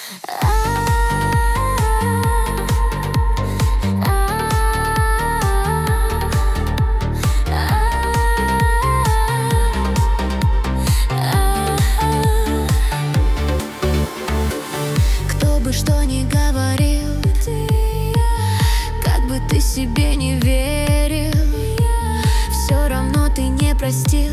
Кто бы что ни говорил, как бы ты себе не верил, все равно ты не простил.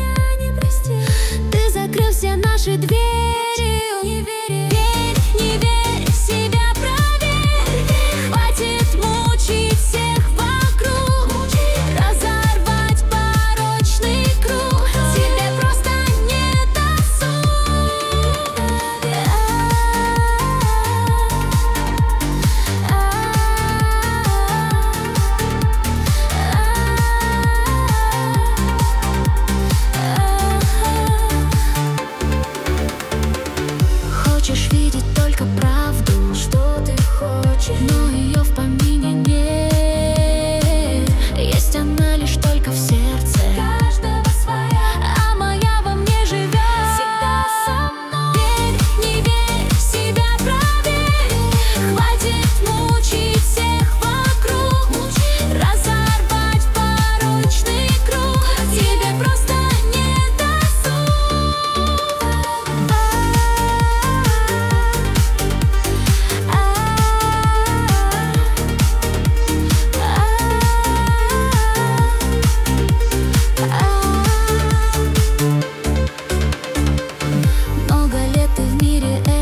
Ты закрыл все наши двери. Не верь, не верь, себя проверь. Хватит мучить всех вокруг, разорвать порочный круг. Тебе просто не Хочешь видеть только правду, что ты хочешь, но ее в помине нет. Есть она лишь только в сердце каждого своя, а моя во мне живет всегда со мной. Верь, не верь, себя проверь. Хватит мучить всех вокруг, разорвать порочный круг. Тебе просто не Много лет ты в мире